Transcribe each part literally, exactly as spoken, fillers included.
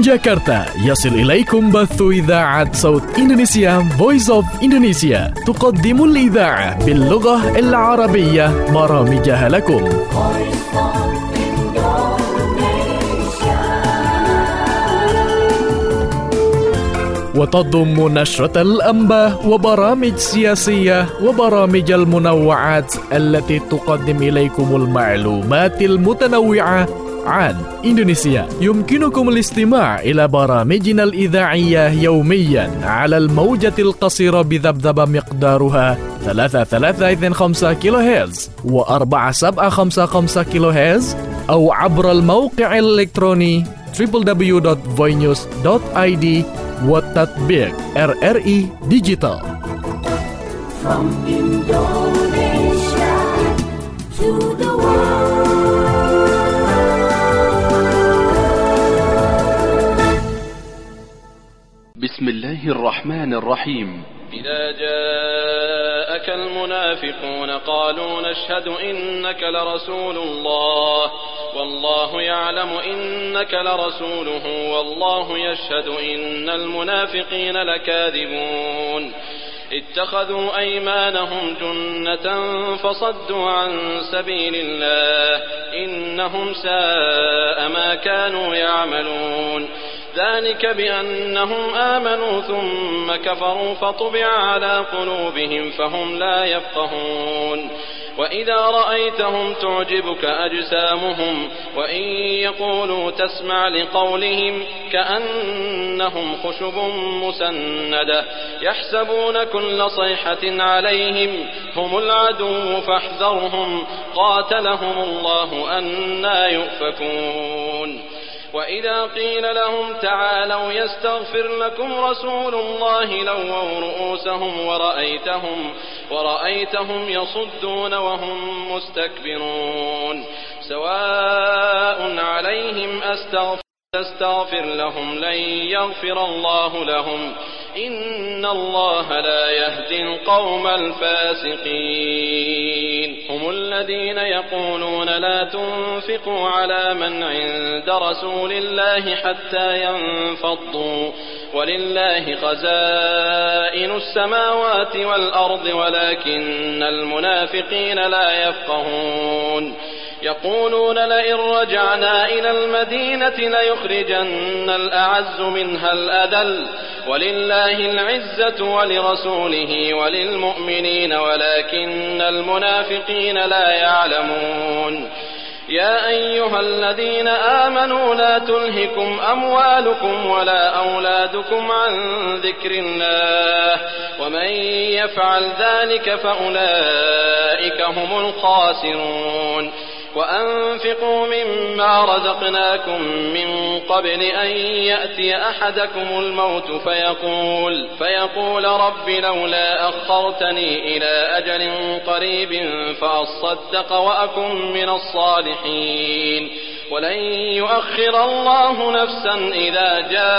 من جاكرتا يصل إليكم بث إذاعة صوت إندونيسيا Voice of Indonesia، تقدم الإذاعة باللغة العربية برامجها لكم. وتضم نشرة الأنباء وبرامج سياسية وبرامج المنوعات التي تقدم إليكم المعلومات المتنوعة عن إندونيسيا. يمكنكم الاستماع إلى برامجنا الإذاعية يوميا على الموجة القصيرة بذبذبة مقدارها ثلاثة ثلاثة اثنين خمسة كيلو هرتز وأربعة سبعة خمسة خمسة كيلو هرتز، أو عبر الموقع الإلكتروني دبليو دبليو دبليو دوت voinews دوت آي دي والتطبيق آر آر إي Digital. From Indonesia to the world. بسم الله الرحمن الرحيم. إذا جاءك المنافقون قالوا نشهد إنك لرسول الله والله يعلم إنك لرسوله والله يشهد إن المنافقين لكاذبون اتخذوا أيمانهم جنة فصدوا عن سبيل الله إنهم ساء ما كانوا يعملون ذلك بأنهم آمنوا ثم كفروا فطبع على قلوبهم فهم لا يفقهون وإذا رأيتهم تعجبك أجسامهم وإن يقولوا تسمع لقولهم كأنهم خشب مسندة يحسبون كل صيحة عليهم هم العدو فاحذرهم قاتلهم الله أنى يؤفكون وإذا قيل لهم تعالوا يستغفر لكم رسول الله لووا رؤوسهم ورأيتهم ورأيتهم يصدون وهم مستكبرون سواء عليهم أستغفر لهم لن يغفر الله لهم إن الله لا يهدي القوم الفاسقين هم الذين يقولون لا تنفقوا على من عند رسول الله حتى ينفضوا ولله خزائن السماوات والأرض ولكن المنافقين لا يفقهون يقولون لئن رجعنا إلى المدينة ليخرجن الأعز منها الأذل ولله العزة ولرسوله وللمؤمنين ولكن المنافقين لا يعلمون يا أيها الذين آمنوا لا تلهكم أموالكم ولا أولادكم عن ذكر الله ومن يفعل ذلك فأولئك هم الخاسرون وأنفقوا مما رزقناكم من قبل أن يأتي أحدكم الموت فيقول, فيقول رب لولا أخرتني إلى أجل قريب فأصدق وأكن من الصالحين ولن يؤخر الله نفسا إذا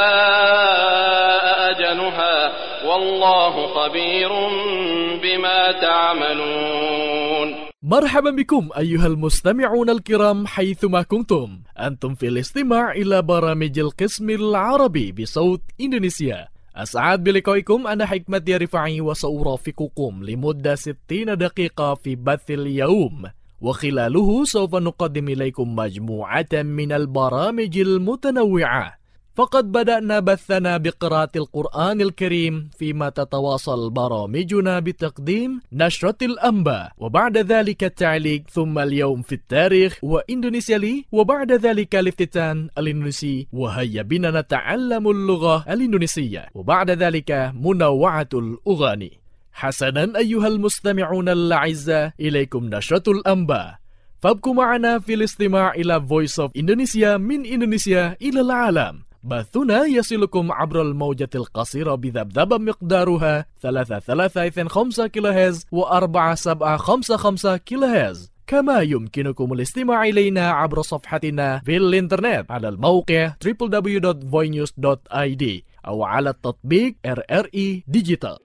جاء أجلها والله خبير بما تعملون. مرحبا بكم أيها المستمعون الكرام حيثما كنتم. أنتم في الاستماع إلى برامج القسم العربي بصوت إندونيسيا. أسعد بلقائكم. أنا حكمت رفاعي وسأرافقكم لمدة ستين دقيقة في بث اليوم، وخلاله سوف نقدم إليكم مجموعة من البرامج المتنوعة. فقد بدأنا بثنا بقراءة القرآن الكريم، فيما تتواصل برامجنا بتقديم نشرة الأنباء، وبعد ذلك التعليق، ثم اليوم في التاريخ وإندونيسيا لي، وبعد ذلك الافتتان الإندونيسي وهيا بنا نتعلم اللغة الإندونيسية، وبعد ذلك منوعة الأغاني. حسنا أيها المستمعون الأعزاء، إليكم نشرة الأنباء، فابقوا معنا في الاستماع إلى Voice of Indonesia من إندونيسيا إلى العالم. بثنا يصلكم عبر الموجة القصيرة بذبذبة مقدارها ثلاثة ثلاثة اثنين خمسة كيلو هرتز وأربعة سبعة خمسة خمسة كيلو هرتز. كما يمكنكم الاستماع إلينا عبر صفحتنا في الإنترنت على الموقع دبليو دبليو دبليو دوت voinews دوت آي دي أو على التطبيق آر آر إي Digital.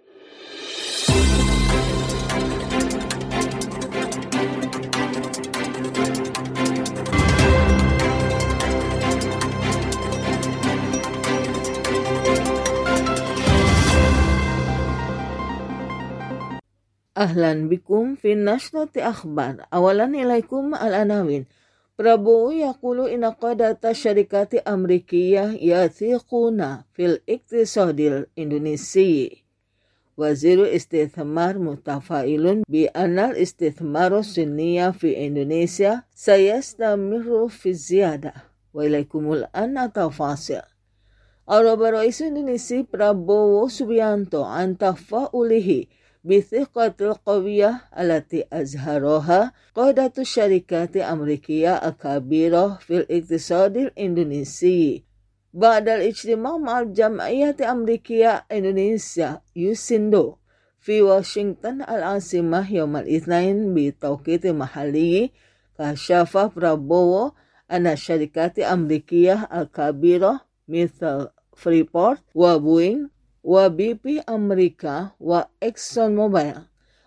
Ahlan bikum fi nashrati akhbar. Awalan ilaikum al-anawin. Prabowo yaqulu inna qadata syarikati amrikiyah yathiquna fil iktisadil Indonesi. Waziru istithmar mutafailun bi anal istithmaru sinniya fi Indonesia sayastamiru fi ziyada. Wa ilaikumul anna tafasil. Araba Rais Indonesia Prabowo Subianto antafa'ulihi bithiqatil qawiyah alati azharoha qadatu syarikati amrikiyah akabirah fil iktisadil Indonesi. Ba'dal ijtima' ma'al jam'iyati amrikiyah Indonesia Yusindo fi Washington al-asimah yawmal ithnain bi tawqiti mahalli kasyafa Prabowo anna syarikati amrikiyah akabirah mithal Freeport wa Boeing wa B P Amerika wa ExxonMobil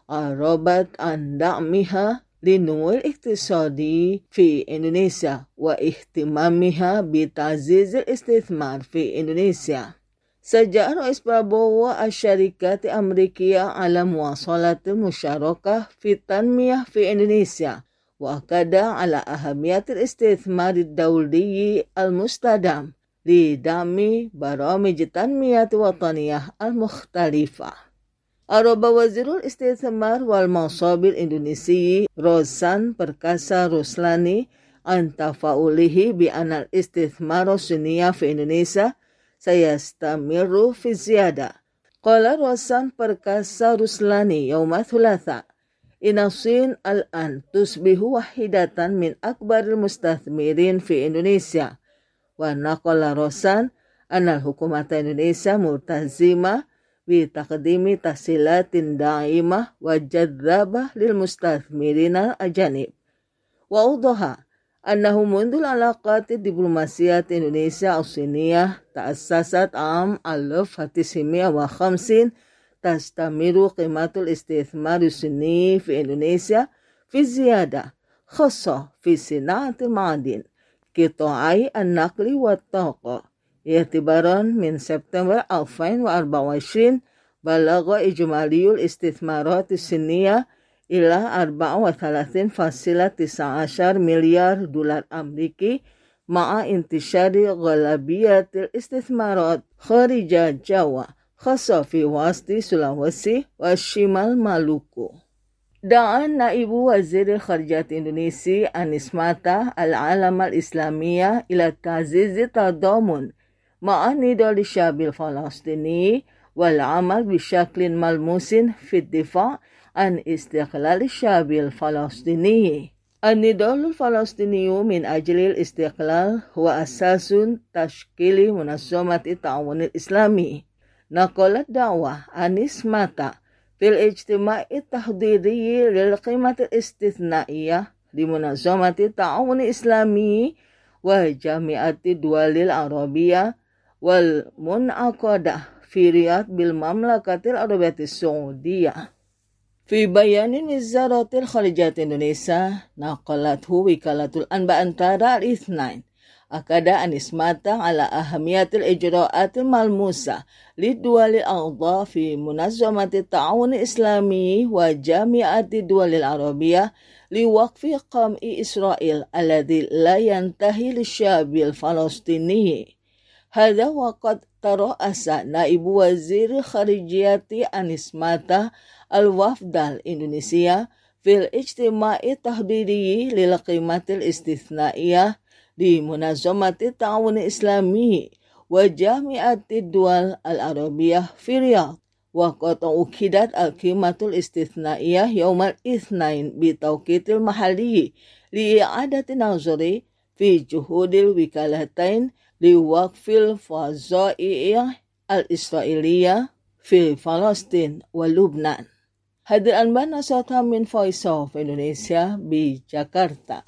arabat an da'miha linumul iktisadi fi Indonesia wa ihtimamiha bitazizil istithmar fi Indonesia. Sejak Rais Prabowo asyarikati Amerikiyah ala muwasalatil musyarakah fi tanmiyah fi Indonesia wa akada ala ahamiyatil istithmar ad-dawliyi al-mustadam li dami baramij tanmiyati wataniyah al-mukhtalifah. Araba Wazirul Istithmar wal Masabil Indonesi Rozan Perkasa Ruslani antafa'ulihi bi anal istithmaru sunniyah fi Indonesia sayastamiru fi ziyada. Qala Rozan Perkasa Ruslani yawma thulatha inasin al-an tusbihu wahidatan min akbaril mustathmirin fi Indonesia. Wa naqala Rozan anal hukumata Indonesia multazima bi taqdimi tahsilatin da'imah wa jadzabah lil mustathmirina ajanib. Wa udaha annahu mundul alaqati diplomasiyat Indonesia as-siniyah ta'assasat am alaf hatisimiya wa khamsin tastamiru qimatul istithmar as-sinni fi Indonesia fi ziyada khassa fi sina'atil ma'adin qita'ai an-naqli wa taqa. I'tibaran min September dua ribu empat belas balagha ijmaliyul istithmarat as-sinniya ila arba'a wa thalathin fasila tis'a ashar miliar dolar Ameriki ma'a intishari ghalabiyatil istithmarat kharija Jawa khassa fi wasti Sulawesi wa shimal Maluku. Da'an Naibu Wazir Kharijat Indonesia Anies Mata al-alam al-islamiyah ila tazizi tadamun ma'ani dali syabil falastini wal amal bisyaklin malmusin fit difa' an istiqlal syabil falastini. An-nidalul falastiniyu min ajlil istiqlal huwa asasun tashkili munazzamati ta'awunil islami. Naqalat da'wah Anies Mata fil ijtima'i tahdiri lil qimatil istithna'iyah di munazzamati ta'awunil islami wa jami'ati dualil arabiyah wal munaqadah fi Riyadh bil Mamlakatil Arabiyatis Saudiyah. Fi bayanin Wizaratil Kharijat Indonesia naqalathu wikalatul anba antara al-ithnain akada Anies Mata ala ahamiyatil ijra'atil malmusa lidualil a'dha fi munazzamati ta'awun islami wa jami'ati dualil arabiyah liwaqfi qam'i Israel alladhi la yantahi lisyabil falastini. Hadha waqad tara'asa Naibu Wazir Kharijiyati Anies Mata al-Wafdal Indonesia fil ijtima'i tahdiri lil qimatil istithna'iyah di munazzamati ta'awun islami wa jami'ati dual al-arabiyah fi Riyadh wa qad ukidat al-qimatul istithna'iyah yawmal ithnain bi tawqitil mahalli li i'adati nazari fi juhudil wikalatain li waqfil fazai'iyah al-israiliyah fi Palestin wa Lubnan. Hadir anban asata min Faisal Indonesia bi Jakarta.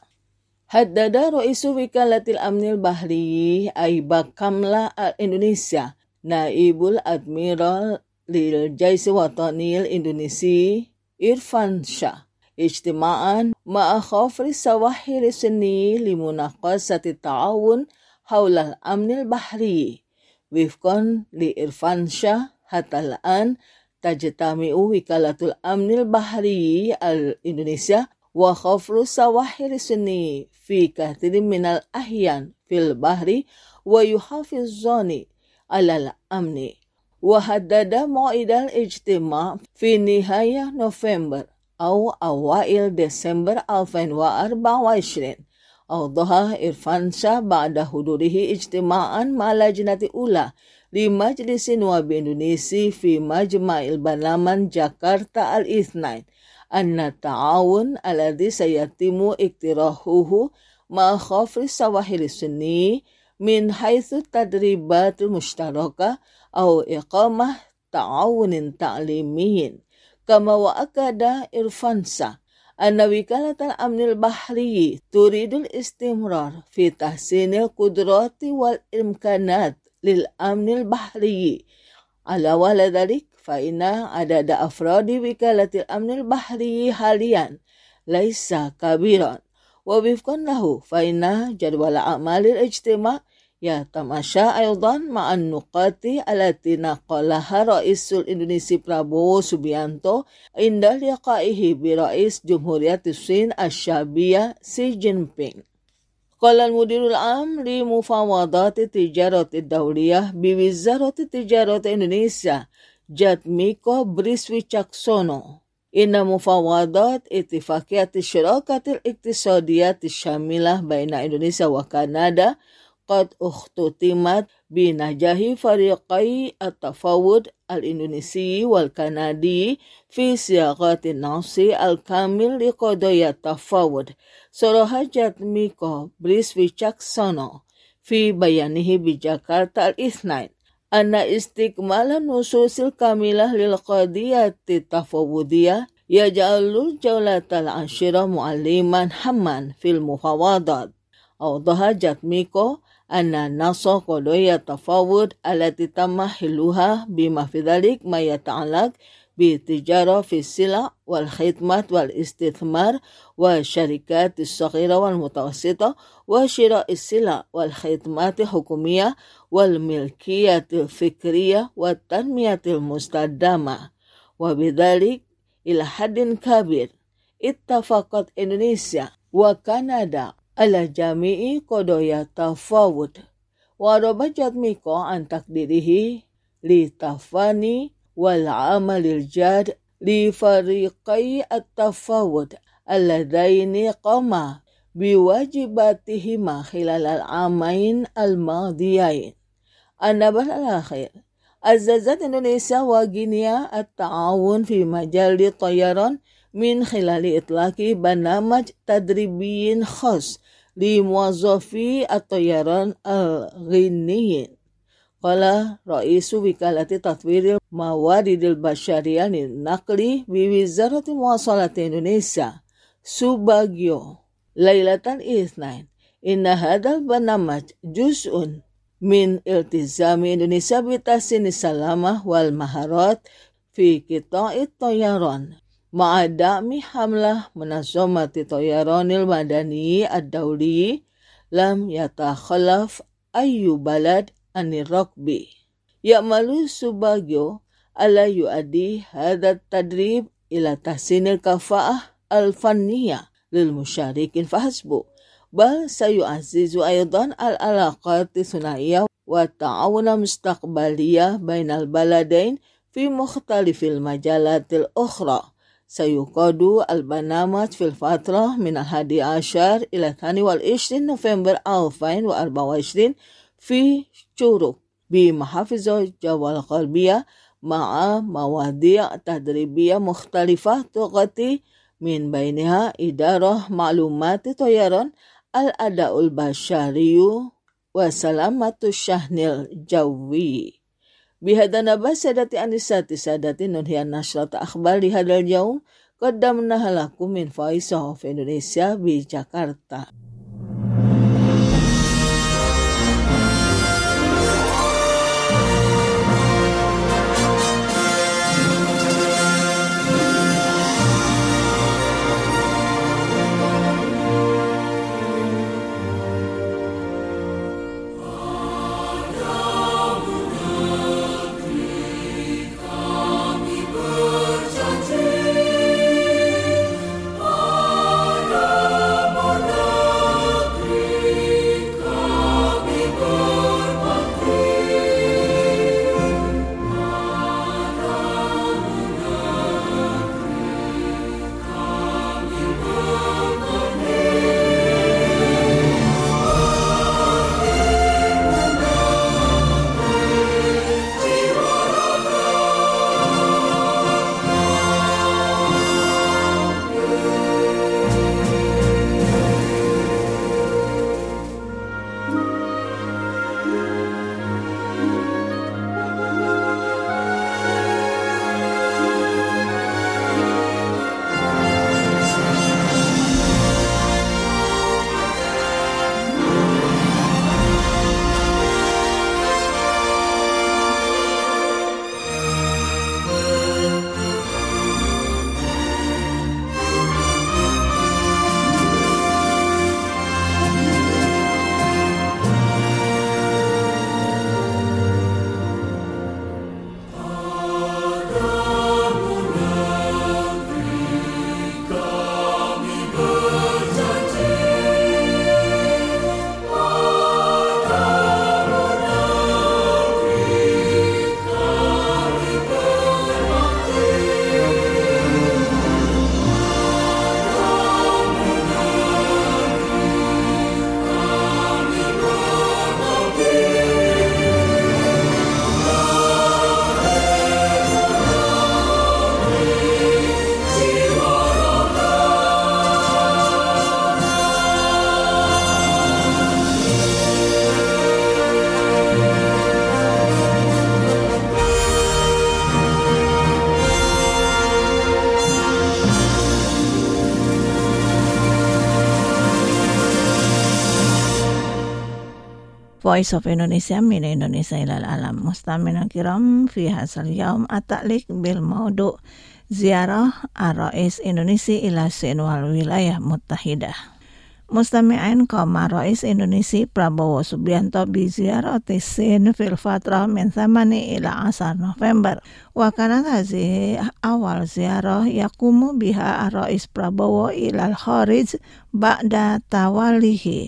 Haddada Raisu Wikalatil Amnil Bahri Aiba Kamla Indonesia Naibul Admiral lil Jaisi Watanil Indonesia Irfan Shah ijtima'an ma'a khafri sawahil sinni limunaqasati ta'awun haulal amnil bahri wifqan li Irfan Shah hatta al-an tajtami'u Wikalatul Amnil Bahri al-Indonesia wa khafru sawahiri sunni fi kathirin minal ahyan fil bahri wa yuhafizani alal amni wa haddada mau'idal ijtima' fi nihayah November au awail Desember alfain wa arba wa ishrin. Awdaha Irfansyah ba'da hudurihi ijtima'an ma'alajnati ula di Majlisin Wabi Indonesia fi Majma'il Banaman Jakarta al-Ithnain anna ta'awun alladhi sayatimu iktirahuhu ma khafri sawahili sunni min haitsu tadribatul mushtaraka au iqamah ta'awunin ta'limiyin kama wa akada Irfansyah anna Wikalatal Amnil Bahri turidul istimrar fi tahsinil qudrati wal imkanat lil amnil bahri ala wala dhalik fa inna adada afradi Wikalatil Amnil Bahri halian laisa kabiran wa wifqan lahu fa inna jadwal a'malil ijtima' ya tamasya aydan ma'an nuqati alati naqalaha Raisul Indonesia Prabowo Subianto inda liqaihi bi Rais Jumhuriyatis Sin Asy-Syabiyah Xi Jinping. Qala al-Mudirul Am li Mufawadati Tijarati Dawliyah bi Wizarati Tijarati Indonesia Jatmiko Briswicaksono inna mufawadat ittifaqiyati syirakatil iktisadiyati syamilah baina Indonesia wa Kanada qad ukhtutimat bi najahi fariqai at-tafawud al-Indonesi wal Kanadi fi siyaqatin nafsi al-kamil li qadaya tafawud suraha Jatmiko Briswicaksono fi bayanihi bi Jakarta al-Ithnain anna istikmala nususil kamilah lil qadiyati tafawudiyah yaj'alul jawlatal ashira mu'alliman hamman fil mufawadat awdaha Jatmiko anna nasa qadaya tafawud alati tamahiluha bima fi dhalik ma yata'allaq bi tijara fi sila wal khidmat wal istithmar wa syarikat as-saghira wal mutawassita wa syira'is sila wal khidmat hukumiyah wal milkiyatil fikriyah wa tanmiyatil mustadama wa bidzalik ila haddin kabir ittafaqat Indonesia wa Kanada ala jami'i qadaya tafawud wa raba Jatmiko an takdirihi li tafani wal amalil jad li fariqai at-tafawud alladaini qama biwajibatihima khilalal amain al-madiyain. An-nabal al-akhir azazat Indonesia wa Guinea at-ta'awun fi majali tayaran min khilali itlaqi banamaj tadribiyin khas li muwazzafi at-tayaran al-ghiniyin. Qala Raisu Wikalati Tatwiril Mawaridil Basyariyah Naqli bi Wizarati Muwasalati Indonesia Subagio Lailatan Ithnain inna hadal banamaj juz'un min iltizami Indonesia bitasini salamah wal maharat fi qita'it tayaran ma'adami hamlah munazamati tayaranil madani ad-dawli lam yatakhallaf ayyu balad anir rakbi ya'malu Subagio ala yu'addi hadha tadrib ila tahsinil kafa'ah al-fanniyah lil musyarikin fahasbu bal sayu'azizu aydan al-alaqati sunaiyah wa ta'awuna mustaqbaliyah bainal baladain fi mukhtalifil majalatil ukhra sayuqadu al-banamaj fil fatrah min al-hadi ashar ila thani wal ishrin November alfain wa arba wa ishrin fi Curug bi mahafizah Jawal Qalbiyah ma'a mawadi' tadribiyah mukhtalifah tuqati min bainiha idarah ma'lumati tayaran al-ada'ul basyariyu wa salamatu syahnil jawi. Bihadana basadati anisati sadati nunhian nasrat akhbar di hadal yaum qaddamna halakum min Voice of Indonesia bi Jakarta. Kami Voice of Indonesia min Indonesia ilal alam. Mustami'in kiram fi hadzal yaum at-ta'liq bil maudu' ziarah ar-rais Indonesia ila Sin wal wilayah muttahidah. Mustami'in koma Rais Indonesia Prabowo Subianto bi ziarati Sin fil fatrah min thamani ila asar November. Wa kanat hazihi awal ziarah yakumu biha ar-rais Prabowo ilal kharij ba'da tawalihi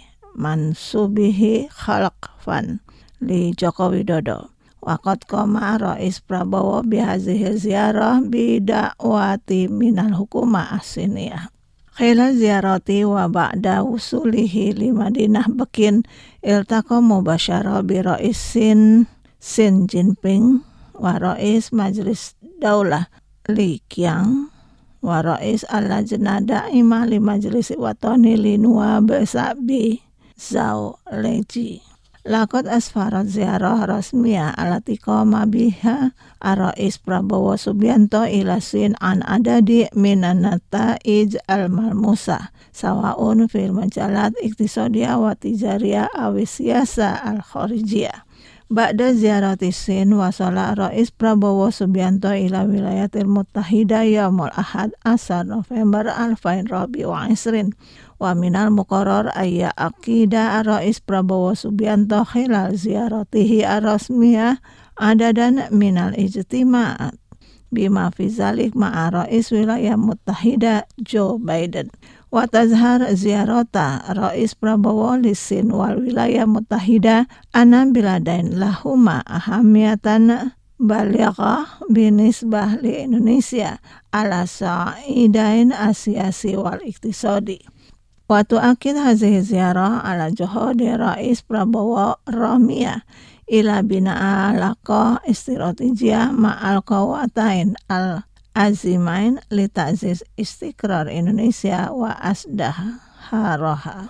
mansubihi khalqfan li Joko Widodo. Waqad qama Rais Prabowo bihazihi ziarah bidakwati minal hukumah as-siniyah. Khilal ziyarati wa ba'da wusulihi li Madinah Bekin iltaqa mubasyara bi Rais Sin Sin Jinping wa Rais Majlis Daulah Li Qiang wa Rais al-Lajnah Daimah li Majlis Watani li Nuwab Sabi Zhao Leji. Laqad asfarat ziarah rasmiyah alati qama biha ar-rais Prabowo Subianto ila Sin an adadi minan nata'ij al-malmusa sawaun fil majalat iktisadiyah wa tijariyah aw siyasa al-kharijiyah. Ba'da ziarati Sin wasala Rais Prabowo Subianto ila wilayatil muttahidah yaumul ahad asar November alfain rabi wa isrin. Wa minal muqarrar ayya aqida Rais Prabowo Subianto khilal ziyaratihi ar-rasmiyah adadan minal ijtima'at bima fi zalik ma'a Rais wilayah muttahidah Joe Biden. Wa tazhar ziyarata Rais Prabowo li Sin wal wilayah muttahidah anam biladain lahuma ahamiyatan balighah binisbah li Indonesia ala sa'idain asiyasi wal iktisadi. Wa tu'akid hazihi ziarah ala juhudi Rais Prabowo ramiyah ila bina'a alaqah istiratijiyah ma'al qawatain al-azimain li ta'ziz istiqrar Indonesia wa asdah haraha.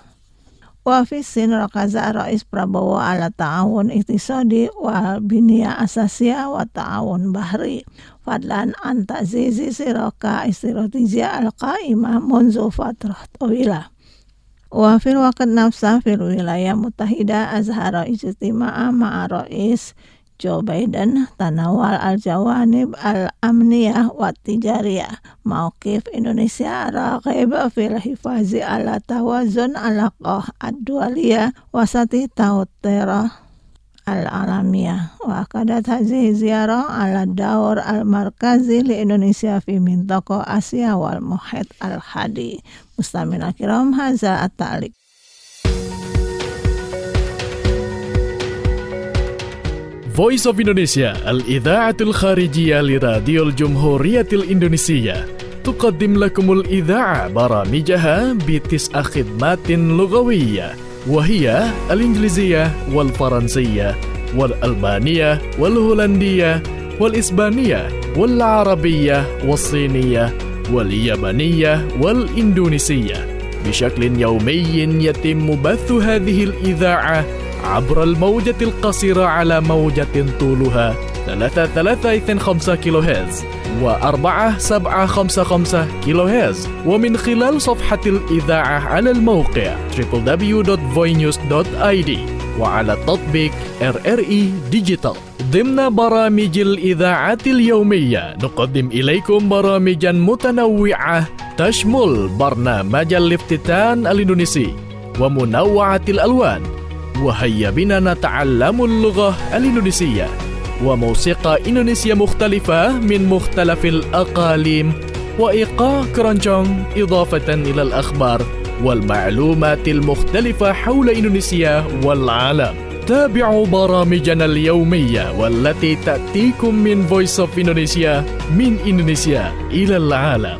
Wa fi Sin rakaza Rais Prabowo ala ta'awun iktisadi wa biniyah asasiyah wa ta'awun bahri fadlan an ta'zizi siraka istiratijiyah al-qa'imah munzu fatrah tawilah. Wa fil waqt nafsa fil wilayah muttahidah azhara ijtima'a ma'a Rais Joe Biden tanawal al-jawanib al-amniyah wa tijariyah mauqif Indonesia raqib fil hifazi ala tawazun alaqah ad-dualiyah wasati tawtera al-alamiyah. Wa akadat hazihi ziarah ala daur al-markazi li Indonesia fi mintaqah Asia wal muhit al-hadi. Mustami'in kiram hadza at-ta'liq. Voice of Indonesia al-idha'atul kharijiyah li Radio Jumhuriyatil Indonesia tuqaddim lakumul idha'a baramijaha bitis'a khidmatin lughawiyyah wa hiya al-ingliziyah wal faransiyah wal albaniyah wal holandiyah wal isbaniyah wal arabiyyah was siniyah wal yabaniyah wal indonesiyah bishaklin yawmiyyin yatimmu bathu hadhihi al-idha'ah عبر الموجة القصيرة على موجة طولها ثلاثة ثلاثة اثنين خمسة كيلو هرتز وأربعة سبعة خمسة خمسة كيلو هرتز ومن خلال صفحة الإذاعة على الموقع دبليو دبليو دبليو دوت فوينيوز دوت آي دي وعلى تطبيق إر إر إي ديجيتال. ضمن برامج الإذاعة اليومية نقدم إليكم برامجا متنوعة تشمل برنامج الافتتان الإندونيسي ومنوعة الألوان وهيا بنا نتعلم اللغة الإندونيسية وموسيقى إندونيسية مختلفة من مختلف الأقاليم وإيقاع كرانشونغ إضافة إلى الأخبار والمعلومات المختلفة حول إندونيسيا والعالم. تابعوا برامجنا اليومية والتي تأتيكم من Voice of Indonesia من إندونيسيا إلى العالم.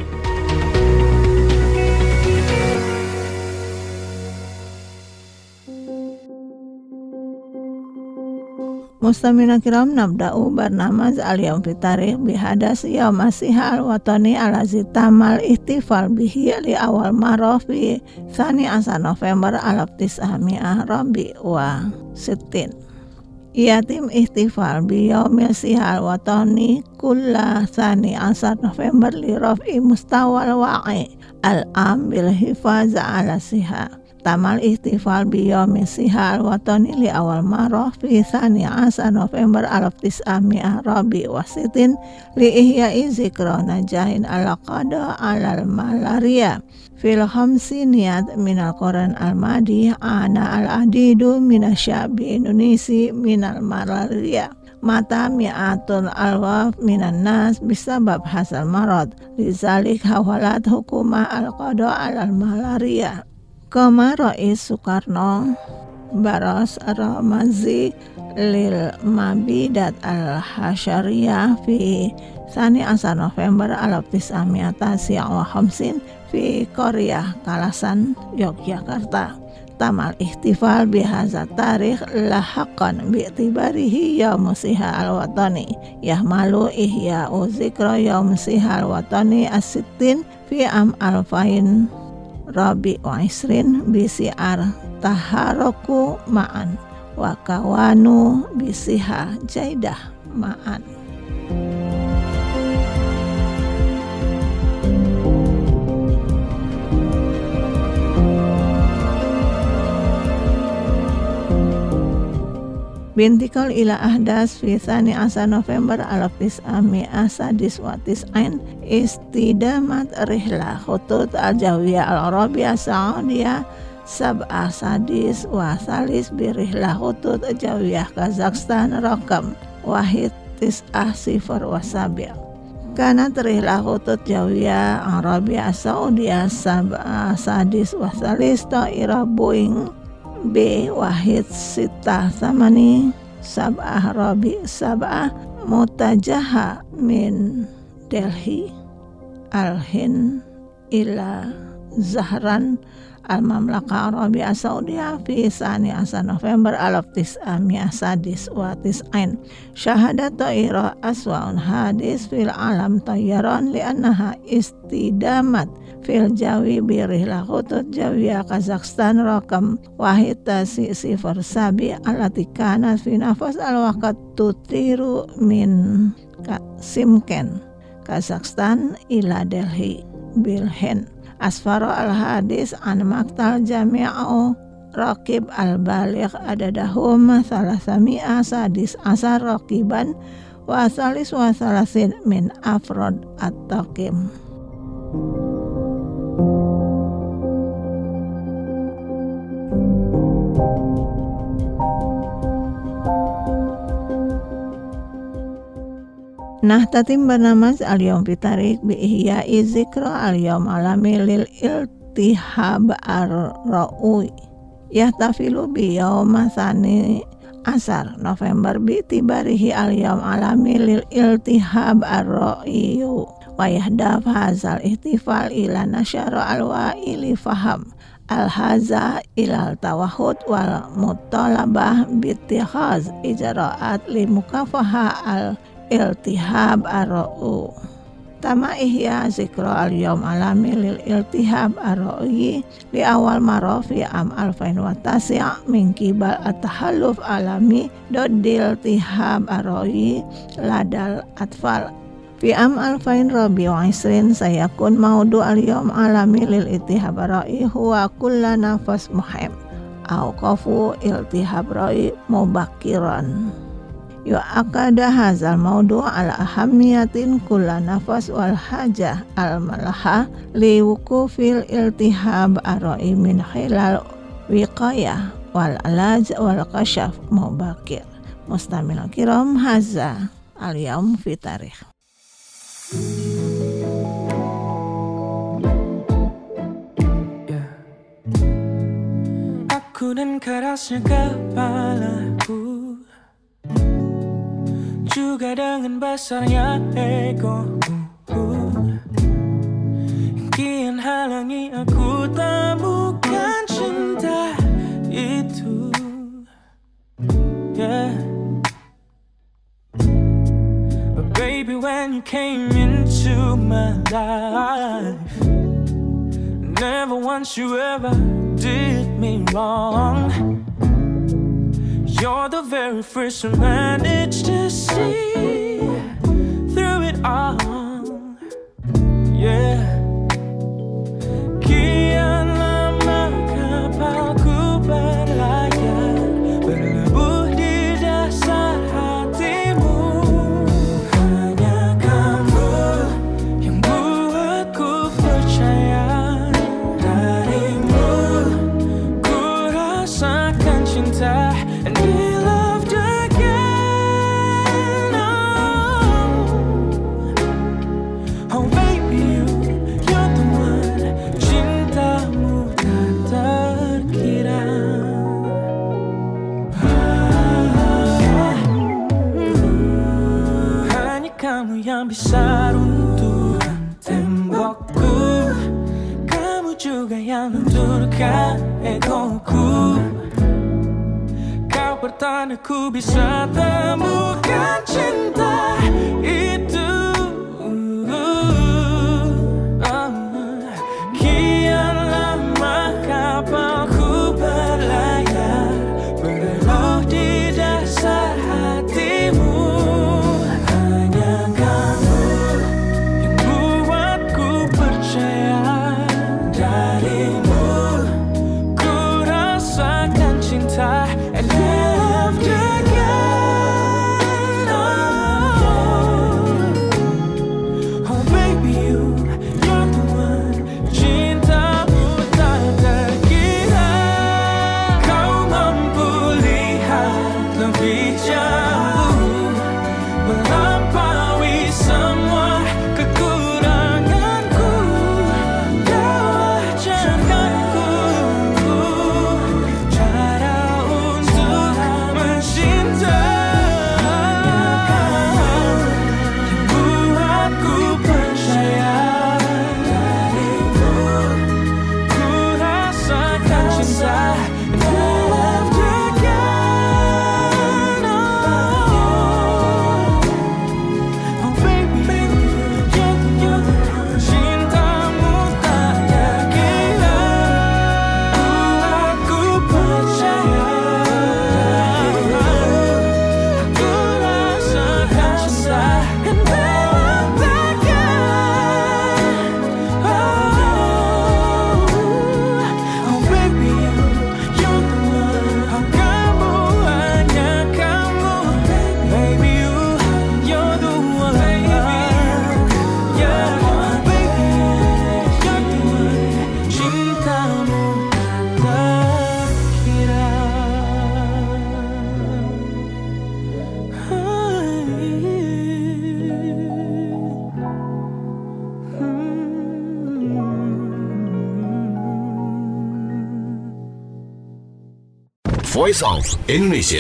Mustami'in kiram nabda'u barnamaz al-yawm fi tarikh bihadas yaum asiha al-watani alazi tamal ihtifal bihi li awal marah fi tsani asar November alaf tis'ami'ah rabi wa sittin. Yatim ihtifal bi yaumil sihal watani kulla tsani asar November li raf'i mustawal wa'i al-am bil hifaz ala siha. Tamal ihtifal biyomi siha al-watani li awal marah fi thani asa November alaf tis'ami'ah rabi wasitin li ihya'i zikra najahin ala qada alal malaria fil khamsiniyat minal Quran al-madi ana al-adidu minasyabi Indonesia minal malaria mata mi'atul alwaf minan nas bisabab hasal marad lizalik hawalat hukumah al-qada alal malaria. Kama Rais Soekarno baros ramazi lil mabidat al-hasyariyah fi sani asar November alaf tis'ami'ata si'a wa khamsin fi Korea Kalasan Yogyakarta. Tamal ihtifal bihazat tarikh lahaqan bi'tibarihi yaum siha al-watani yahmalu ihya'u zikra yaum siha al-watani as-sittin fi am alfain rabi wa isrin bisi'ar taharoku ma'an wa kawanu bisiha jaidah ma'an. Bintikal ila ahdas fi tsani asa November alaf tis'ami'ah sadis wa tis'ain istidamat rihla khutut al-jawiyah al-arabiyah sa'udiyah sab'ah sadis wa salis birihla khutut jawiyah Kazakhstan rakam wahid tis'ah sifar wa sabi' Kanat rihla khutut jawiyah arabiyah sa'udiyah sab'ah sadis wa salis ta'irah Boeing B wahid sitah samani sab'ah rabi sab'ah mutajaha min Delhi al-Hind ila Zahran al-Mamlaka Arabia Saudiyah fi sani asa November alaf tis'ami'ah sadis wa tis'ain syahadat ta'irah aswa'un hadis fil alam tayyaran li'annaha istidamat fil jawi birihlah khutut jawiyah Kazakhstan rakam wahid tasi sifar sabi alati kanat fi nafas al-waqat tutiru min Simken Kazakhstan ila Delhi bil Hind asfaro al-hadis an maktal jami'u rakib al-baligh adadahum salasami'a sadis asar rakiban wa salis wa salasin min afrod at-taqim. Nah tatim bernama al-yawm fitarik bi ihya'i zikra al-yawm alami lil iltihab ar-ra'ui yahtafilu bi yawm tsani asar November bi tibarihi al-yawm alami lil iltihab ar-ra'i wa yahdaf hazal ihtifal ila nasyara al-wa'ili faham al-haza ilal tawahud wal mutalabah bittikhaz ijra'at li mukafaha al iltihab ar-ra'u. Tama ihya zikra al-yawm alami lil iltihab ar-ra'yi li awal marofi am alfain wa tasi' min kibal at-tahalluf alami dodil iltihab ar-ra'yi ladal atfal fi am alfain rabi wa isrin sayakun maudu al-yawm alami lil iltihab ar-ra'yi huwa kulla nafas muhim au qafu iltihab ar-ra'yi mubakiran. Yo akada hazal maudu ala ahamiyatin kulla nafas wal hajah al malaha li wukufil iltihab ar-ra'i min khilal wiqayah wal alaj wal kashaf mubakir. Mustamil kiram haza al yaum fi tarikh. Yeah. Aku dan kerasnya kepalaku juga dengan besarnya ego uh, uh. Kian halangi aku temukan cinta itu yeah. But baby when you came into my life never once you ever did me wrong. You're the very first I managed to see through it all, yeah. Kian lama kepadamu juga yang menentukan egoku. Kau bertanya ku bisa temukan cinta itu. Kian lama kapalku berlayar, bergeloh di dasar hatimu. Hanya kamu yang buatku percaya. Darimu ku rasakan cinta and love again. Oh, oh baby, you, you're the one. Cintamu tak terkira. Kau mampu lihat lebih jauh, melampaui semua kekuranganku. Kau ajarkanku cara untuk mencinta, yang buatku percaya. Darimu ku rasakan cinta and love again. Oh baby, you're the one. Cintamu tak terkira. Aku percaya. Aku rasakan cinta and love again. Oh, oh baby, you're the one. Oh kamu, hanya kamu. Baby, you, you're the one. Yeah, baby, you're the one. Cintamu tak terkira. Voice of Indonesia.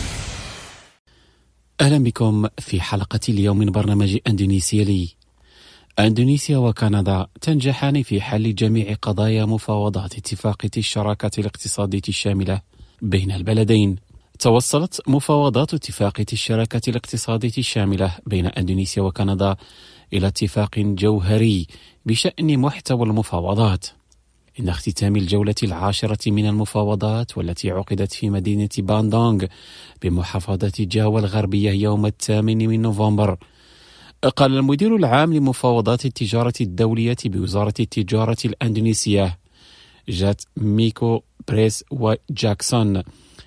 أهلا بكم في حلقة اليوم من برنامج أندونيسيا لي. أندونيسيا وكندا تنجحان في حل جميع قضايا مفاوضات اتفاقية الشراكة الاقتصادية الشاملة بين البلدين. توصلت مفاوضات اتفاقية الشراكة الاقتصادية الشاملة بين أندونيسيا وكندا إلى اتفاق جوهري بشأن محتوى المفاوضات. إن اختتام الجولة العاشرة من المفاوضات والتي عقدت في مدينة باندونغ بمحافظة جاوا الغربية يوم الثامن من نوفمبر، قال المدير العام لمفاوضات التجارة الدولية بوزارة التجارة الأندونيسية جات ميكو بريس وجاكسون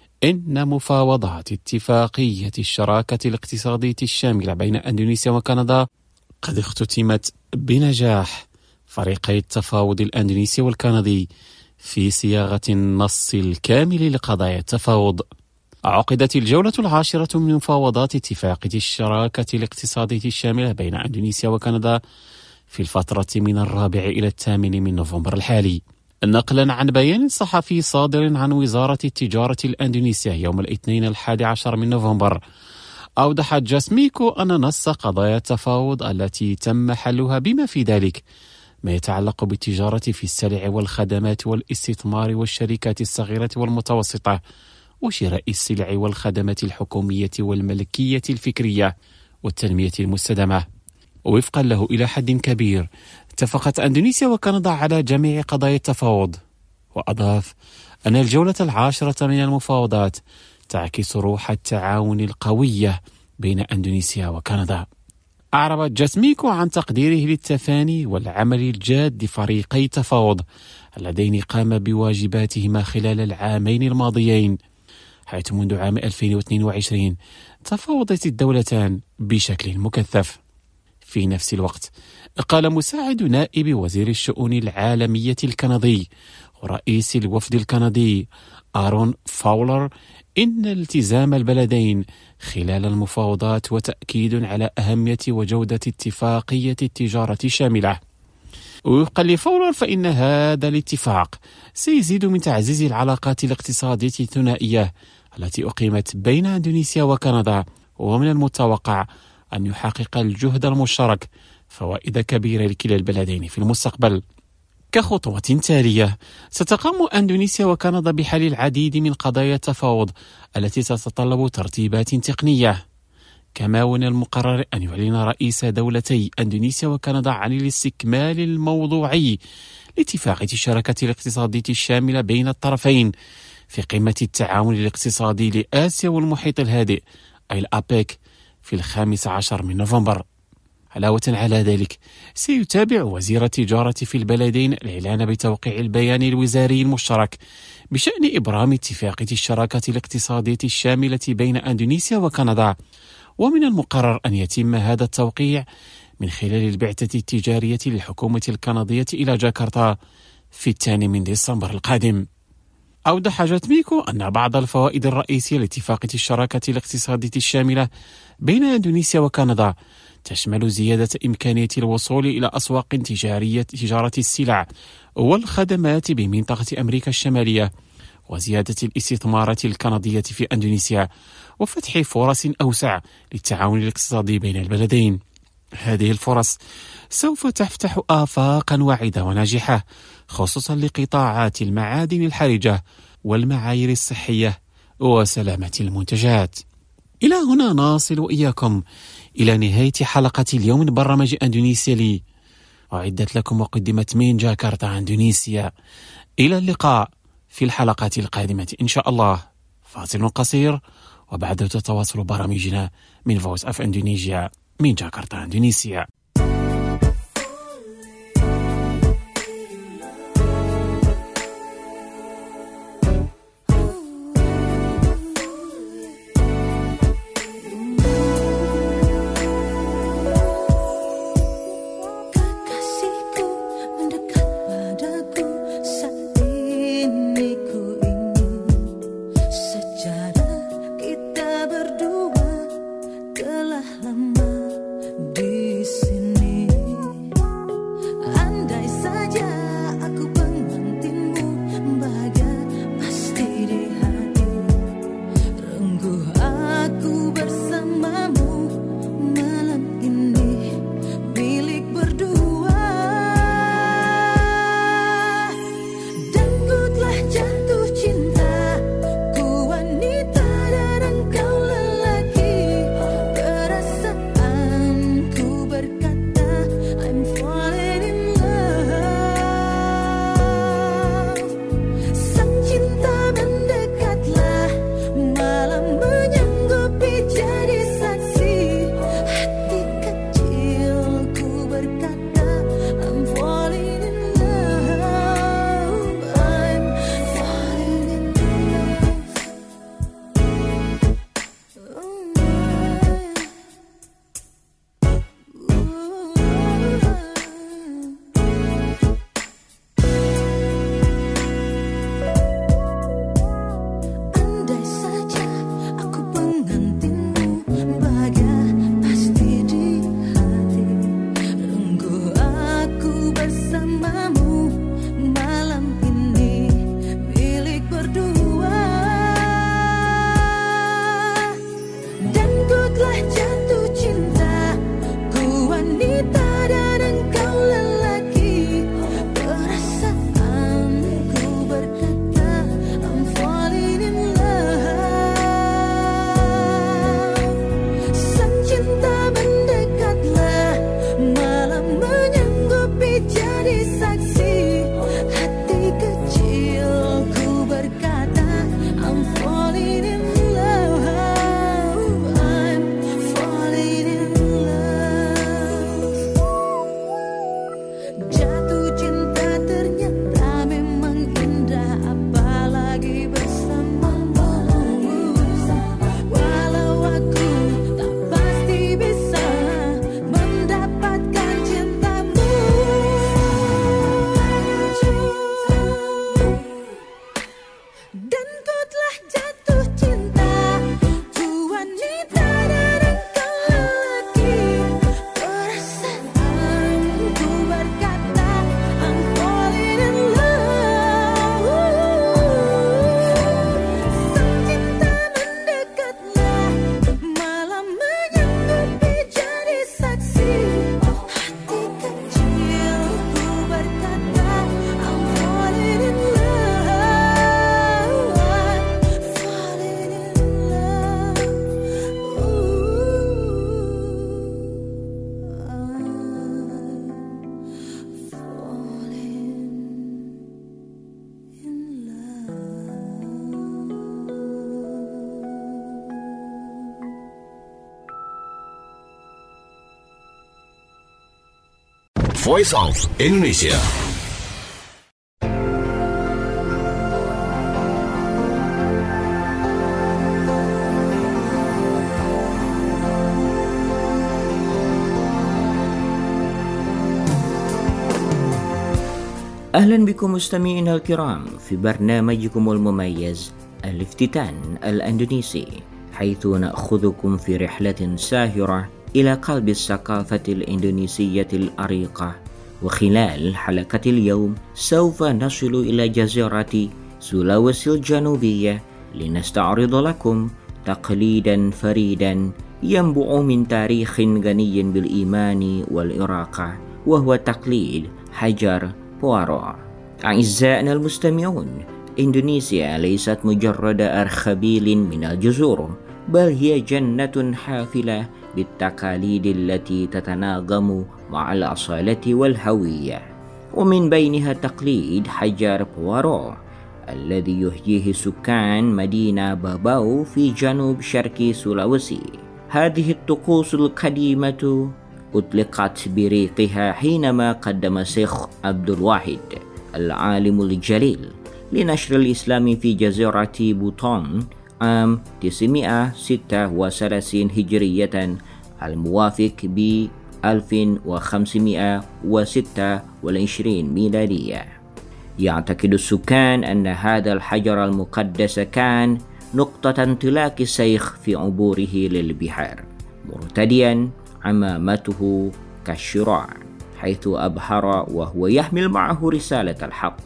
إن مفاوضات اتفاقية الشراكة الاقتصادية الشاملة بين أندونيسيا وكندا قد اختتمت بنجاح فريقي التفاوض الأندونيسي والكندي في صياغة النص الكامل لقضايا التفاوض. عقدت الجولة العاشرة من مفاوضات اتفاقية الشراكة الاقتصادية الشاملة بين أندونيسيا وكندا في الفترة من الرابع إلى الثامن من نوفمبر الحالي. نقلا عن بيان صحفي صادر عن وزارة التجارة الأندونيسية يوم الاثنين الحادي عشر من نوفمبر، أوضحت جاسميكو أن نص قضايا التفاوض التي تم حلها بما في ذلك ما يتعلق بالتجارة في السلع والخدمات والاستثمار والشركات الصغيرة والمتوسطة وشراء السلع والخدمات الحكومية والملكية الفكرية والتنمية المستدامة. وفقا له إلى حد كبير اتفقت أندونيسيا وكندا على جميع قضايا التفاوض. وأضاف أن الجولة العاشرة من المفاوضات تعكس روح التعاون القوية بين أندونيسيا وكندا. أعرب جاسميكو عن تقديره للتفاني والعمل الجاد لفريقي التفاوض اللذين قام بواجباتهما خلال العامين الماضيين، حيث منذ عام ألفين واثنين وعشرين تفاوضت الدولتان بشكل مكثف. في نفس الوقت قال مساعد نائب وزير الشؤون العالمية الكندي ورئيس الوفد الكندي آرون فاولر إن التزام البلدين خلال المفاوضات وتأكيد على أهمية وجودة اتفاقية التجارة الشاملة. وفقا لفاولر فإن هذا الاتفاق سيزيد من تعزيز العلاقات الاقتصادية الثنائية التي أقيمت بين أندونيسيا وكندا، ومن المتوقع أن يحقق الجهد المشترك فوائد كبيرة لكلا البلدين في المستقبل. كخطوة تالية، ستقام أندونيسيا وكندا بحل العديد من قضايا التفاوض التي تتطلب ترتيبات تقنية. كما من المقرر أن يعلن رئيس دولتي أندونيسيا وكندا عن الاستكمال الموضوعي لاتفاقية الشراكة الاقتصادية الشاملة بين الطرفين في قمة التعاون الاقتصادي لآسيا والمحيط الهادئ أي الأبيك في الخامس عشر من نوفمبر. علاوة على ذلك، سيتابع وزير التجارة في البلدين الإعلان بتوقيع البيان الوزاري المشترك بشأن إبرام اتفاقية الشراكة الاقتصادية الشاملة بين أندونيسيا وكندا، ومن المقرر أن يتم هذا التوقيع من خلال البعثة التجارية للحكومة الكندية إلى جاكرتا في الثاني من ديسمبر القادم. أوضح جاتميكو أن بعض الفوائد الرئيسية لاتفاقية الشراكة الاقتصادية الشاملة بين أندونيسيا وكندا تشمل زيادة إمكانية الوصول إلى أسواق تجارية تجارة السلع والخدمات بمنطقة أمريكا الشمالية، وزيادة الاستثمارات الكندية في أندونيسيا، وفتح فرص أوسع للتعاون الاقتصادي بين البلدين. هذه الفرص سوف تفتح آفاقا واعدة وناجحة، خصوصا لقطاعات المعادن الحرجة والمعايير الصحية وسلامة المنتجات. إلى هنا نصل إياكم إلى نهاية حلقة اليوم من برنامج أندونيسيا لي، أعدت لكم وقدمت من جاكرتا أندونيسيا. إلى اللقاء في الحلقات القادمة إن شاء الله. فاصل قصير وبعده تتواصل برامجنا من فويس أف إندونيسيا من جاكرتا أندونيسيا. Saksi Voice of Indonesia. أهلا بكم مستمعينا الكرام في برنامجكم المميز الافتتان الأندونيسي، حيث نأخذكم في رحلة ساهرة إلى قلب الثقافة الإندونيسية العريقة. وخلال حلقة اليوم سوف نصل إلى جزيرة سولاويسي الجنوبية لنستعرض لكم تقليدا فريدا ينبع من تاريخ غني بالإيمان والإراقة، وهو تقليد حجر بوارو. أعزائنا المستمعون، إندونيسيا ليست مجرد أرخبيل من الجزر، بل هي جنة حافلة بالتقاليد التي تتناغم مع الأصالة والهوية، ومن بينها تقليد حجر بوارو الذي يحييه سكان مدينة باباو في جنوب شرق سولاويسي. هذه الطقوس القديمة أطلقت بريقها حينما قدم الشيخ عبد الواحد العالم الجليل لنشر الإسلام في جزيرة بوطون عام تسعمائة وستة وثلاثين هجرية الموافق ب ألف وخمسمائة وستة وعشرين ميلادية. يعتقد السكان أن هذا الحجر المقدس كان نقطة انطلاق الشيخ في عبوره للبحار، مرتديا عمامته كالشراع، حيث أبحر وهو يحمل معه رسالة الحق.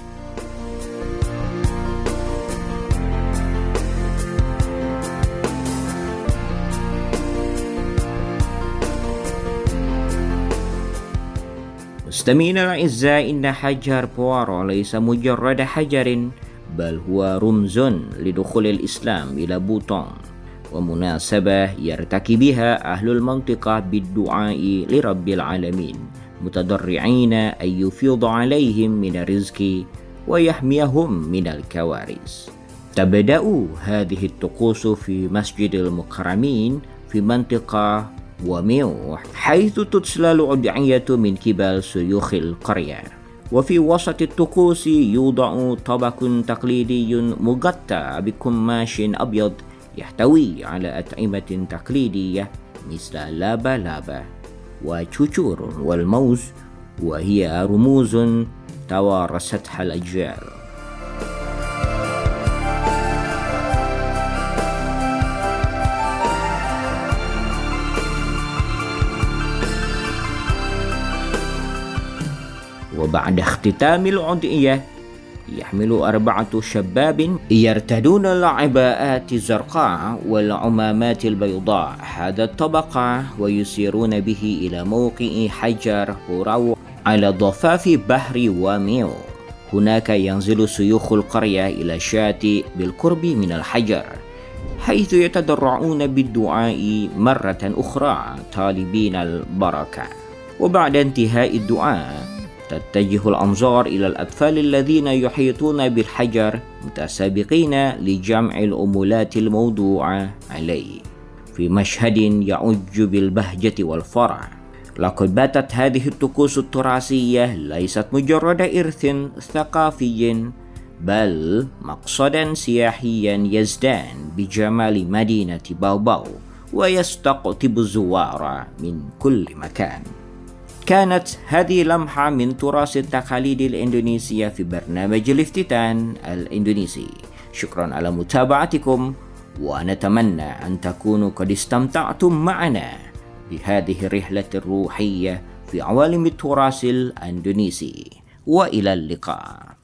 مستمعينا الأعزاء، إن حجر بوارو ليس مجرد حجر، بل هو رمز لدخول الإسلام إلى بوطون، ومناسبة يرتقي بها أهل المنطقة بالدعاء لرب العالمين، متضرعين أن يفيض عليهم من الرزق ويحميهم من الكوارث. تبدأ هذه الطقوس في مسجد المكرمين في منطقة وميو، حيث تتسلل الأدعية من قبل شيوخ القرية. وفي وسط الطقوس يوضع طبق تقليدي مغطى بقماش أبيض يحتوي على أطعمة تقليدية مثل لابا لابا وتشوشور والموز، وهي رموز توارثتها الأجيال. وبعد اختتام الأضحية يحمل أربعة شباب يرتدون العباءات الزرقاء والعمامات البيضاء هذا الطبق، ويسيرون به إلى موقع حجر بوارو على ضفاف بحر واميو. هناك ينزل شيوخ القرية إلى الشاطئ بالقرب من الحجر، حيث يتضرعون بالدعاء مرة أخرى طالبين البركة. وبعد انتهاء الدعاء تتجه الأنظار إلى الأطفال الذين يحيطون بالحجر متسابقين لجمع الأمولات الموضوعة عليه، في مشهد يعج بالبهجة والفرح. لقد باتت هذه الطقوس التراثية ليست مجرد إرث ثقافي، بل مقصدا سياحيا يزدان بجمال مدينة باوباو ويستقطب الزوار من كل مكان. كانت هذه لمحة من تراث التقاليد الإندونيسية في برنامج الافتتان الإندونيسي. شكرا على متابعتكم، ونتمنى أن تكونوا قد استمتعتم معنا بهذه الرحلة الروحية في عوالم التراث الإندونيسي، وإلى اللقاء.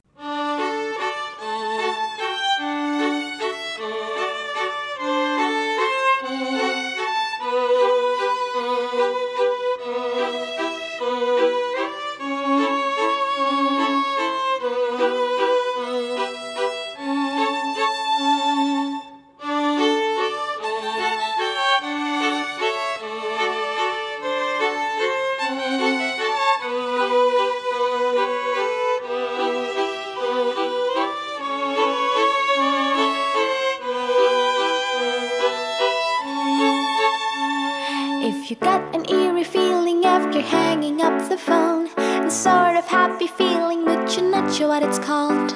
you what it's called.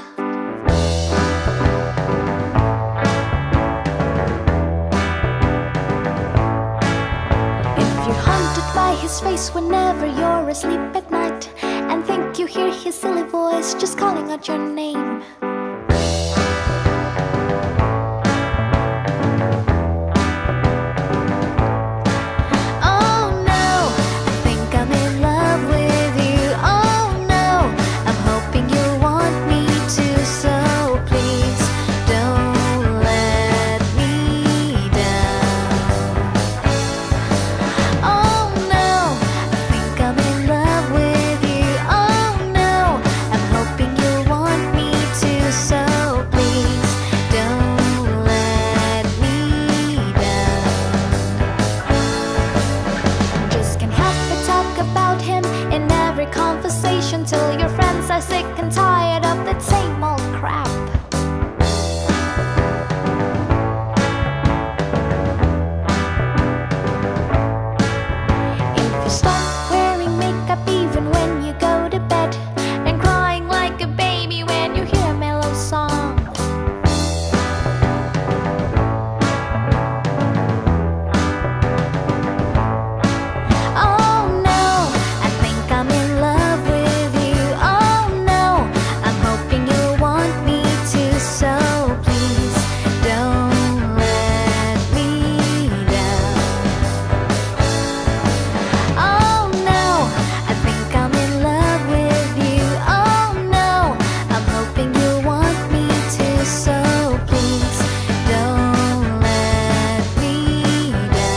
If you're haunted by his face whenever you're asleep at night, and think you hear his silly voice just calling out your name, till your friends are sick and tired of that same old crap. If you start wearing makeup even when you go to bed, and crying like a baby when you hear a mellow song, oh no, I think I'm in love with you. Oh no, I'm hoping you want me to, so please don't let me down. Oh no, I think I'm in love with you. Oh no, I'm hoping you want me to, so please don't let me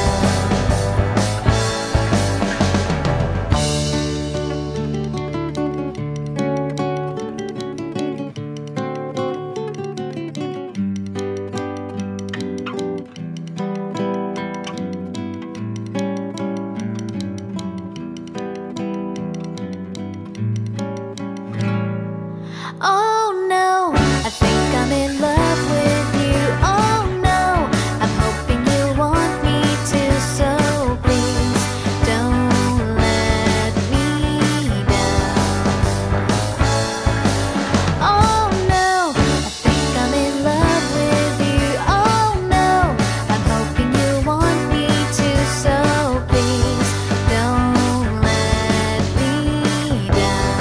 Oh no, I think I'm in love with you. Oh no, I'm hoping you want me to, so please don't let me down. Oh no, I think I'm in love with you. Oh no, I'm hoping you want me to, so please don't let me down.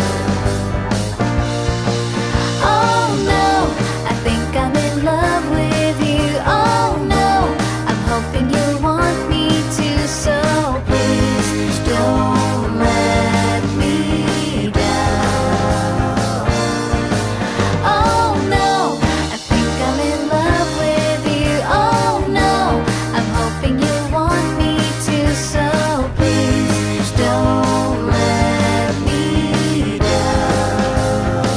Oh no, I think I'm in love with you. Oh no, I'm hoping you want me to, so please don't let me down. Oh no, I think I'm in love with you. Oh no, I'm hoping you want me to, so please don't let me down.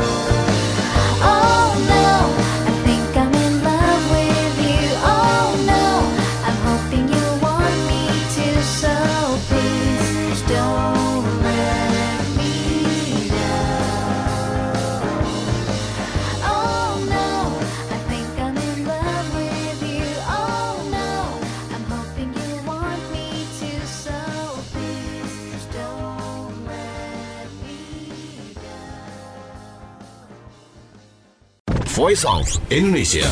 Oh no, I think I'm in love with you. Oh no, I'm hoping you want me to, so please don't let me down. Oh no, I think I'm in love with you. Oh no, I'm hoping you want me to, so please don't let me down. Voice of Indonesia.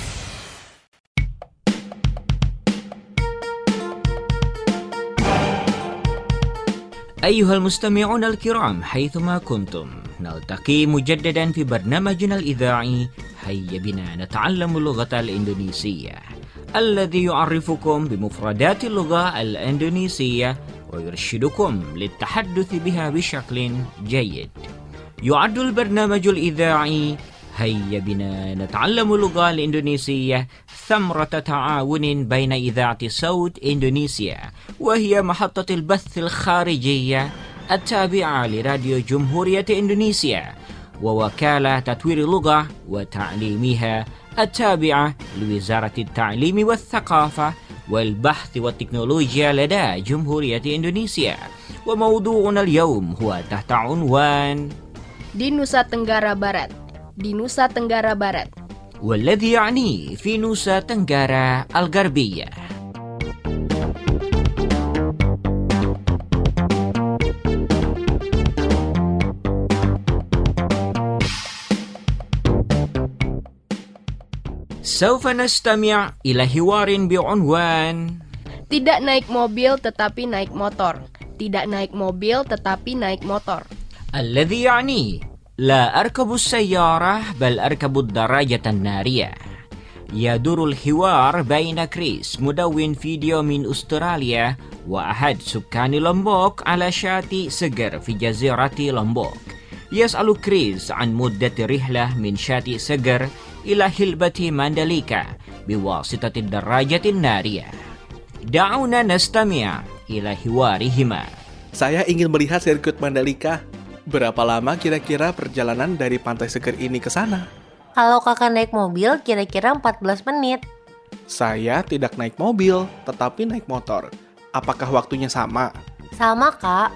أيها المستمعون الكرام حيثما كنتم، نلتقي مجددا في برنامجنا الإذاعي هيا بنا نتعلم اللغة الإندونيسية، الذي يعرفكم بمفردات اللغة الإندونيسية ويرشدكم للتحدث بها بشكل جيد. يعد البرنامج الإذاعي هيا بنا نتعلم اللغة الإندونيسية ثمرة تعاون بين إذاعة صوت إندونيسيا، وهي محطة البث الخارجية التابعة لراديو جمهورية إندونيسيا، ووكالة تطوير اللغة وتعليمها التابعة لوزارة التعليم والثقافة والبحث والتكنولوجيا لدى جمهورية إندونيسيا. وموضوعنا اليوم هو تحت عنوان di Nusa Tenggara Barat. Di Nusa Tenggara Barat. والذي يعني في نوسا تنغارا الغربية. سوف نستمع إلى حوار بعنوان Tidak naik mobil tetapi naik motor. Tidak naik mobil tetapi naik motor. الذي يعني لا أركب السيارة بل أركب الدراجة النارية. يدور الحوار بين كريس مدون فيديو من أستراليا وأحد سكان لومبوك على شاطئ سجر في جزيرة لومبوك. يسأل كريس عن مدة رحلة من شاطئ سجر إلى حلبة مانداليكا بواسطة الدراجة النارية. دعونا نستمع إلى حوارهما. Saya ingin melihat sirkuit Mandalika. Berapa lama kira-kira perjalanan dari Pantai Seger ini ke sana? Kalau kakak naik mobil, kira-kira empat belas menit. Saya tidak naik mobil, tetapi naik motor. Apakah waktunya sama? Sama, Kak.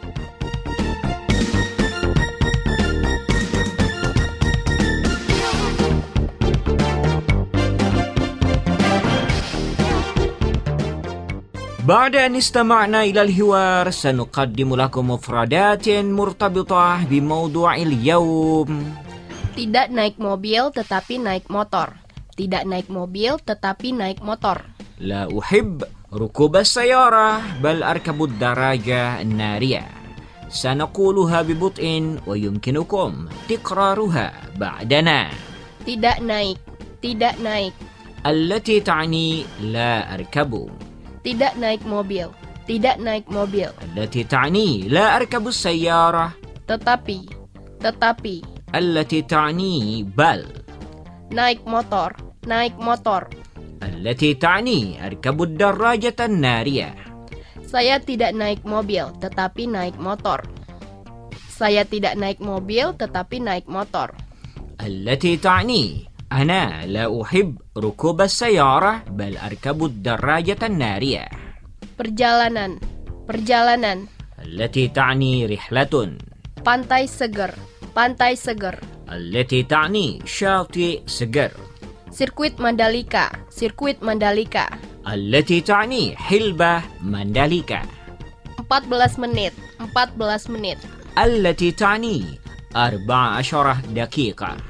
بعد أن استمعنا إلى الحوار سنقدم لكم مفردات مرتبطة بموضوع اليوم. Tidak naik mobil tetapi naik motor. Tidak naik mobil tetapi naik motor. لا أحب ركوب السيارة بل أركب الدراجة النارية. سنقولها ببطء ويمكنكم تكرارها بعدنا. Tidak naik. Tidak naik. التي تعني لا أركب. Tidak naik mobil. Tidak naik mobil. التي تعني لا أركب السيارة. Tetapi. Tetapi. التي تعني بل. Naik motor. Naik motor. التي تعني أركب الدراجة النارية. Saya tidak naik mobil, tetapi naik motor. Saya tidak naik mobil, tetapi naik motor. التي تعني أنا لا أحب ركوب السيارة بل أركب الدراجة النارية. Perjalanan. Perjalanan. التي تعني رحلة. Pantai Seger. Pantai Seger. التي تعني شاطئ سجر. Sirkuit Mandalika. Sirkuit Mandalika. التي تعني حلبة مانداليكا. empat belas menit. empat belas menit. التي تعني أربع عشرة دقيقة.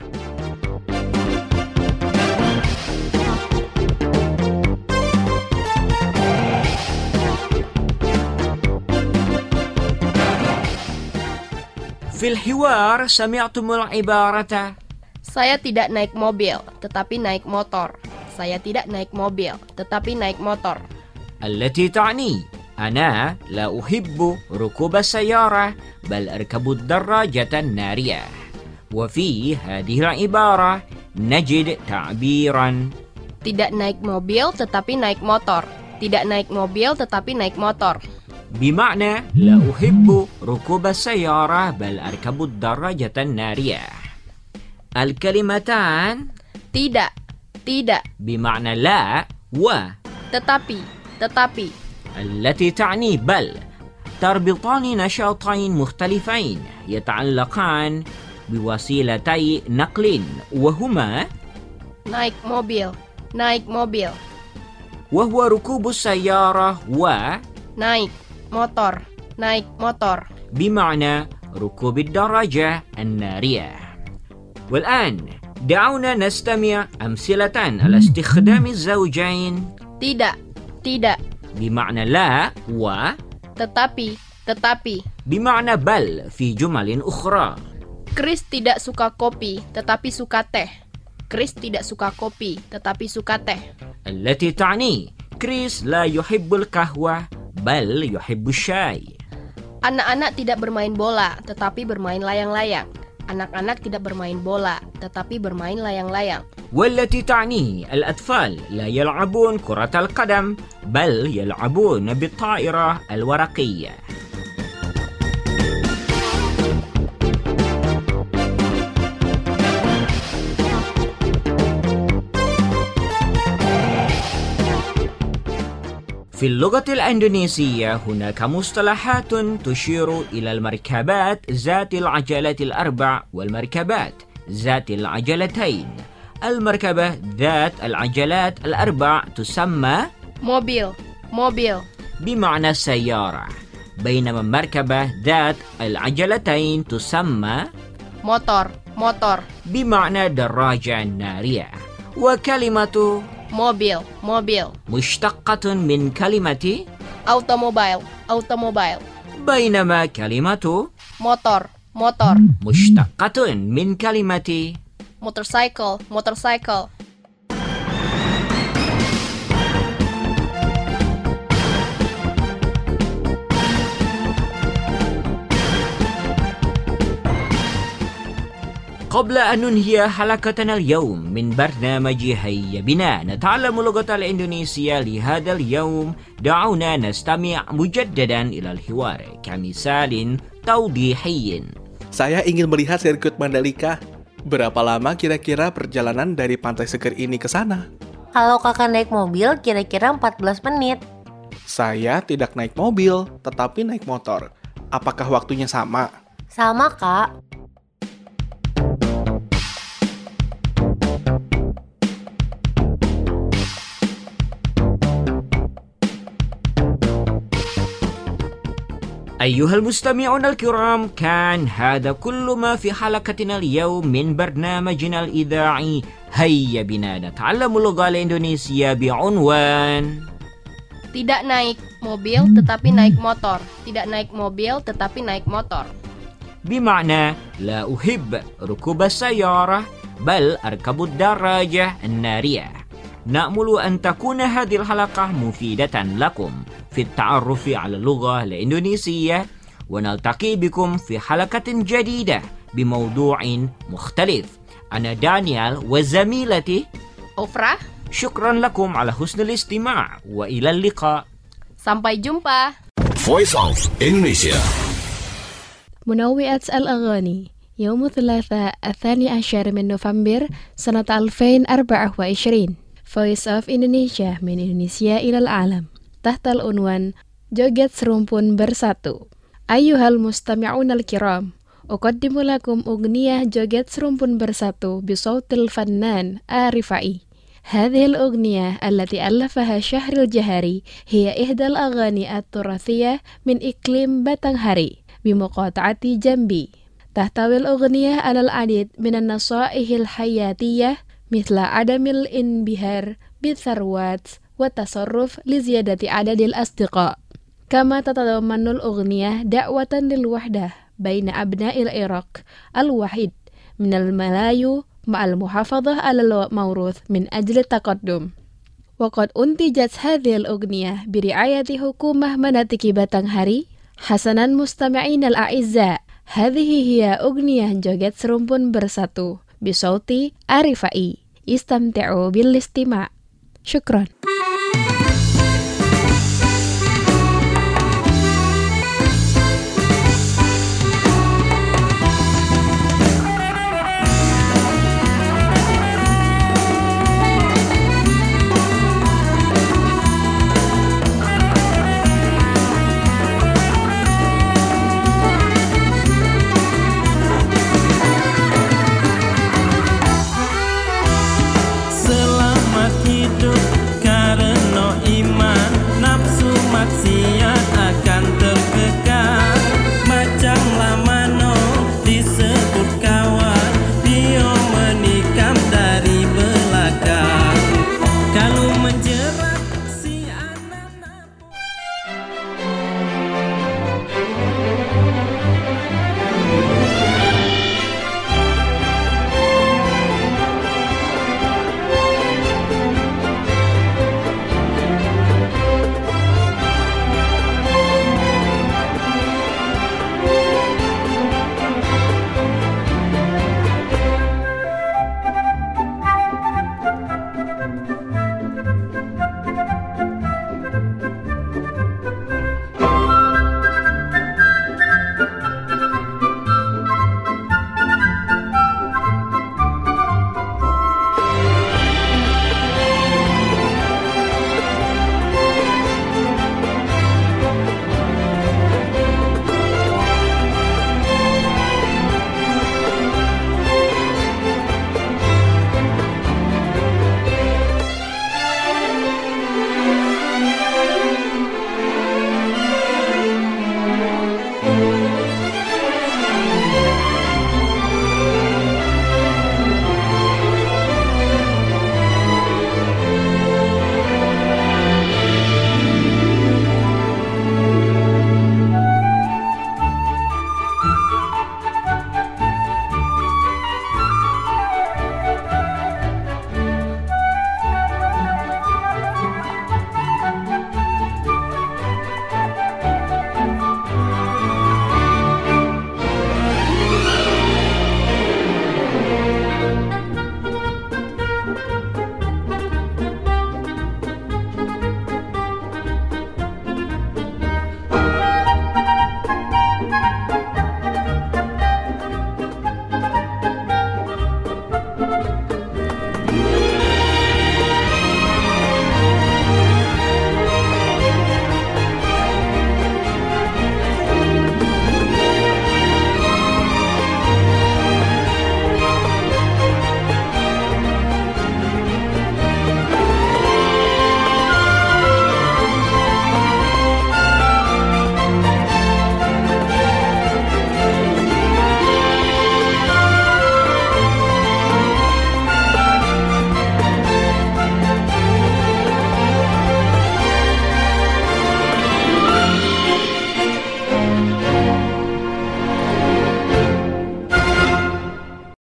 في الحوار سمعتم العبارة Saya tidak naik mobil, tetapi naik motor. Saya tidak naik mobil, tetapi naik motor. التي تعني أنا لا أحب ركوب السيارة بل أركب الدراجة النارية. وفي هذه العبارة نجد تعبيرا Tidak naik mobil, tetapi naik motor. Tidak naik mobil, tetapi naik motor. بمعنى لا أحب ركوب السيارة بل أركب الدراجة النارية. الكلمتان Tidak. Tidak. بمعنى لا و Tetapi. Tetapi. التي تعني بل تربطان نشاطين مختلفين يتعلقان بوسيلتي نقل وهما Naik mobil. Naik mobil. وهو ركوب السيارة و Naik motor. Naik motor. بمعنى ركوب الدراجة النارية. والآن دعونا نستمع أمثلة على استخدام الزوجين. Tidak. Tidak. بمعنى لا و Tetapi. Tetapi. بمعنى بل في جمل أخرى. Chris tidak suka kopi, tetapi suka teh. Chris tidak suka kopi, tetapi suka teh. التي تعني كريس لا يحب القهوة بل يحب الشاي. Anak-anak tidak bermain bola, tetapi bermain layang-layang. Anak-anak tidak bermain bola, tetapi bermain layang-layang. والتي تعني الأطفال لا يلعبون كرة القدم بل يلعبون بالطائرة الورقية. في اللغة الإندونيسية هناك مصطلحات تشير إلى المركبات ذات العجلات الأربع والمركبات ذات العجلتين. المركبة ذات العجلات الأربع تسمى Mobil. Mobil. بمعنى سيارة، بينما المركبة ذات العجلتين تسمى Motor. Motor. بمعنى دراجة نارية. وكلمة mobil, mobil. مشتقة من كلمة Automobile, automobile. بينما كلمة Motor, motor. مشتقة من كلمة Motorcycle, motorcycle. قبل أن ننهي حلقتنا اليوم من برنامج هيا بنا نتعلم اللغة الإندونيسية لهذا اليوم، دعونا نستمع مجددا إلى الحوار كمثال توضيحي. Saya ingin melihat sirkuit Mandalika. Berapa lama kira-kira perjalanan dari Pantai Seger ini ke sana? Kalau kakak naik mobil, kira-kira empat belas menit. Saya tidak naik mobil, tetapi naik motor. Apakah waktunya sama? Sama, Kak. أيها المستمعون الكرام، كان هذا كل ما في حلقتنا اليوم من برنامجنا الإذاعي هيا بنا نتعلم اللغة الإندونيسية بعنوان Tidak naik mobil tetapi naik motor. Tidak naik mobil tetapi naik motor. بمعنى لا أحب ركوب السيارة بل أركب الدراجة النارية. نأمل أن تكون هذه الحلقة مفيدة لكم في التعرف على اللغة الإندونيسية، ونلتقي بكم في حلقة جديدة بموضوع مختلف. أنا دانيال وزميلتي Ofra. شكرا لكم على حسن الاستماع وإلى اللقاء. Sampai jumpa. Voice of Indonesia. منوعات الأغاني يوم الثلاثاء الثاني عشر من نوفمبر سنة ألفين وأربعة وعشرين. Voice of Indonesia من إندونيسيا إلى العالم تحت العنوان joget serumpun bersatu. أيها المستمعون الكرام، أقدم لكم أغنية joget serumpun bersatu بصوت الفنان آرفعي. هذه الأغنية التي ألفها شهر الجهري هي إحدى الأغاني التراثية من إقليم باتنغهاري بمقاطعة جنبي. تحتوي الأغنية على العديد من النصائح الحياتية مثل عدم الانبهار بالثروات والتصرف لزيادة عدد الأصدقاء. كما تتضمن الأغنية دعوة للوحدة بين أبناء العراق الوحيد من الملايو مع المحافظة على الموروث من أجل التقدم. وقد أنتجت هذه الأغنية برعاية حكومة مناطق باتنغهاري. حسنا مستمعين الأعزاء، هذه هي أغنية joget serumpun bersatu بصوت آرفعي. استمتعوا بالاستماع. شكرا.